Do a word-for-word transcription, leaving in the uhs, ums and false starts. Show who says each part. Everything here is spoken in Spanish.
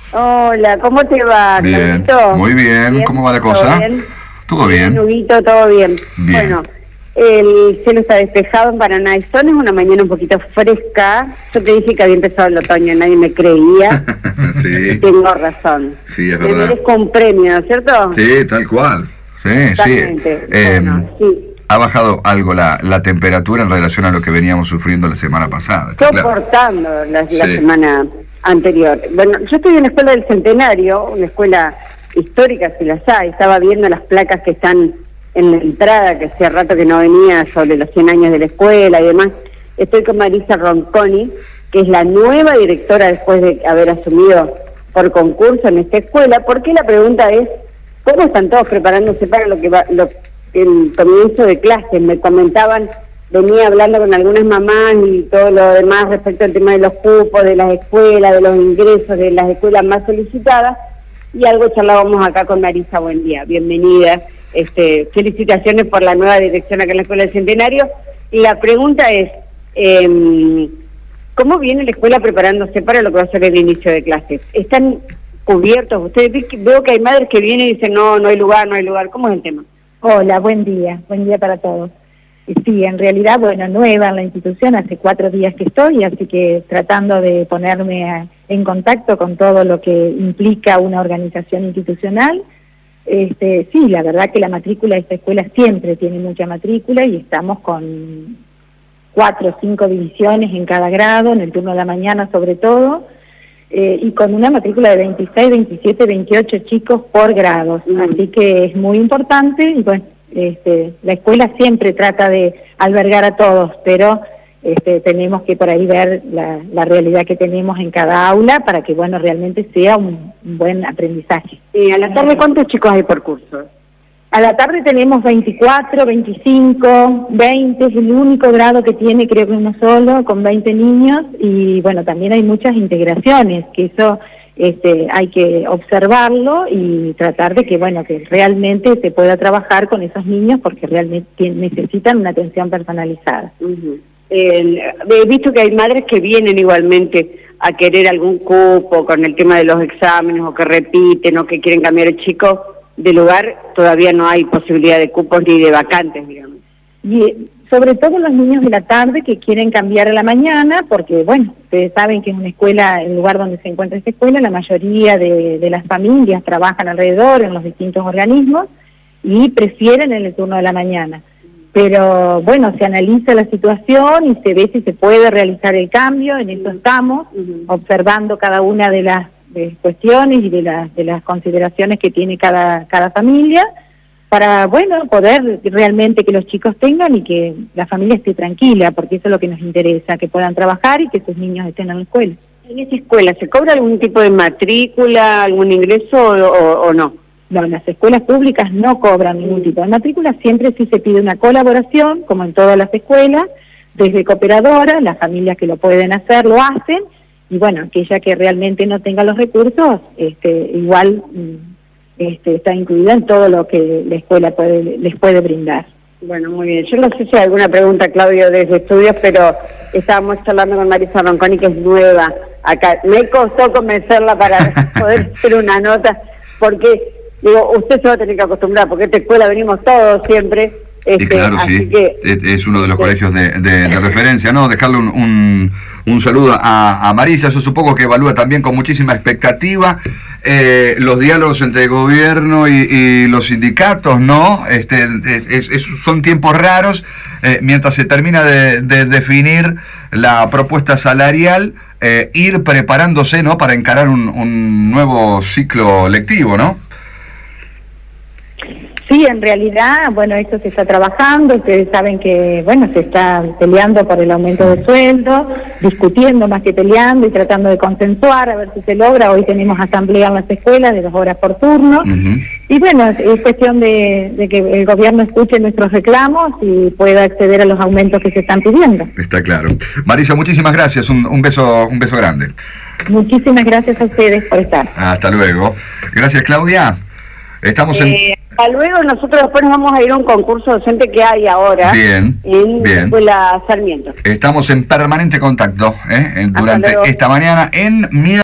Speaker 1: Hola, ¿cómo te va?
Speaker 2: Bien,
Speaker 1: Claudito?
Speaker 2: muy bien.
Speaker 1: ¿Bien?
Speaker 2: ¿Cómo va la
Speaker 1: ¿Todo
Speaker 2: cosa?
Speaker 1: bien?
Speaker 2: Todo bien.
Speaker 1: Nubito, todo bien.
Speaker 2: Bien.
Speaker 1: Bueno, el cielo está despejado en Paraná y Son, es una mañana un poquito fresca. Yo te dije que había empezado el otoño, nadie me creía. Y
Speaker 2: Sí,
Speaker 1: tengo razón.
Speaker 2: sí, es
Speaker 1: Me
Speaker 2: verdad.
Speaker 1: merezco un premio, ¿no es cierto?
Speaker 2: Sí, tal cual. Sí, sí.
Speaker 1: Exactamente.
Speaker 2: Eh,
Speaker 1: Bueno, sí.
Speaker 2: Ha bajado algo la, la temperatura en relación a lo que veníamos sufriendo la semana pasada. Está claro.
Speaker 1: Soportando la, la
Speaker 2: Sí.
Speaker 1: semana anterior. Bueno, yo estoy en la Escuela del Centenario, una escuela histórica si las hay. Estaba viendo las placas que están en la entrada, que hacía rato que no venía, sobre los cien años de la escuela y demás. Estoy con Marisa Ronconi, que es la nueva directora después de haber asumido por concurso en esta escuela. ¿Por qué? La pregunta es, ¿cómo están todos preparándose para lo que va, lo, el comienzo de clases? Me comentaban, venía hablando con algunas mamás y todo lo demás respecto al tema de los cupos, de las escuelas, de los ingresos, de las escuelas más solicitadas, y algo charlábamos acá con Marisa. Buen día, bienvenida. Este, felicitaciones por la nueva dirección acá en la Escuela del Centenario. Y la pregunta es, eh, ¿cómo viene la escuela preparándose para lo que va a ser el inicio de clases? ¿Están cubiertos? Ustedes veo que hay madres que vienen y dicen, no, no hay lugar, no hay lugar. ¿Cómo es el tema?
Speaker 3: Hola, buen día, buen día para todos. Sí, en realidad, bueno, nueva en la institución, hace cuatro días que estoy, así que tratando de ponerme a, en contacto con todo lo que implica una organización institucional. Este, sí, la verdad que la matrícula de esta escuela siempre tiene mucha matrícula y estamos con cuatro o cinco divisiones en cada grado, en el turno de la mañana sobre todo, eh, y con una matrícula de veintiséis, veintisiete, veintiocho chicos por grado,
Speaker 1: Mm.
Speaker 3: así que es muy importante. Y bueno, este, la escuela siempre trata de albergar a todos, pero este, tenemos que por ahí ver la, la realidad que tenemos en cada aula para que, bueno, realmente sea un, un buen aprendizaje.
Speaker 1: Y a la tarde, ¿cuántos chicos hay por curso?
Speaker 3: A la tarde tenemos veinticuatro, veinticinco, veinte, es el único grado que tiene, creo que uno solo, con veinte niños, y bueno, también hay muchas integraciones, que eso este, hay que observarlo y tratar de que, bueno, que realmente se pueda trabajar con esos niños porque realmente necesitan una atención personalizada.
Speaker 1: Uh-huh. El, he visto que hay madres que vienen igualmente a querer algún cupo con el tema de los exámenes, o que repiten, o que quieren cambiar el chico de lugar. Todavía no hay posibilidad de cupos ni de vacantes, digamos.
Speaker 3: Y sobre todo los niños de la tarde que quieren cambiar a la mañana, porque bueno, ustedes saben que es una escuela, el lugar donde se encuentra esta escuela, la mayoría de, de las familias trabajan alrededor en los distintos organismos y prefieren en el turno de la mañana. Pero bueno, se analiza la situación y se ve si se puede realizar el cambio, en eso estamos,
Speaker 1: Uh-huh.
Speaker 3: observando cada una de las de cuestiones y de las de las consideraciones que tiene cada cada familia, para, bueno, poder realmente que los chicos tengan y que la familia esté tranquila, porque eso es lo que nos interesa, que puedan trabajar y que sus niños estén en la escuela.
Speaker 1: ¿En esa escuela se cobra algún tipo de matrícula, algún ingreso o, o, o no?
Speaker 3: No, las escuelas públicas no cobran ningún tipo de matrícula, siempre sí se pide una colaboración, como en todas las escuelas, desde cooperadoras, las familias que lo pueden hacer lo hacen, y bueno, aquella que realmente no tenga los recursos, este, igual este, está incluida en todo lo que la escuela puede, les puede brindar.
Speaker 1: Bueno, muy bien. Yo no sé si hay alguna pregunta, Claudio, desde estudios, pero estábamos charlando con Marisa Ronconi, que es nueva acá. Me costó convencerla para poder hacer una nota, porque digo, usted se va a tener que acostumbrar, porque esta escuela venimos todos siempre. Este,
Speaker 2: Y claro,
Speaker 1: así
Speaker 2: sí,
Speaker 1: que,
Speaker 2: es, es uno de los
Speaker 1: este,
Speaker 2: colegios de, de, de referencia, ¿no? Dejarle un, un, un saludo a, a Marisa. Yo supongo que evalúa también con muchísima expectativa eh, los diálogos entre el gobierno y, y los sindicatos, ¿no? Este, es, es, es, son tiempos raros, eh, mientras se termina de, de definir la propuesta salarial, eh, ir preparándose, ¿no? Para encarar un, un nuevo ciclo lectivo, ¿no?
Speaker 3: Sí, en realidad, bueno, esto se está trabajando, ustedes saben que, bueno, se está peleando por el aumento de sueldo, discutiendo más que peleando y tratando de consensuar, a ver si se logra. Hoy tenemos asamblea en las escuelas de dos horas por turno,
Speaker 2: Uh-huh.
Speaker 3: y bueno, es, es cuestión de, de que el gobierno escuche nuestros reclamos y pueda acceder a los aumentos que se están pidiendo.
Speaker 2: Está claro. Marisa, muchísimas gracias, un, un beso, un beso grande.
Speaker 3: Muchísimas gracias a ustedes por estar.
Speaker 2: Hasta luego. Gracias, Claudia. Estamos en...
Speaker 1: Eh, hasta luego. Nosotros después nos vamos a ir a un concurso docente que hay ahora
Speaker 2: Bien,
Speaker 1: en
Speaker 2: bien.
Speaker 1: la Escuela Sarmiento.
Speaker 2: Estamos en permanente contacto, ¿eh? En-
Speaker 1: Hasta
Speaker 2: durante
Speaker 1: luego.
Speaker 2: esta mañana en...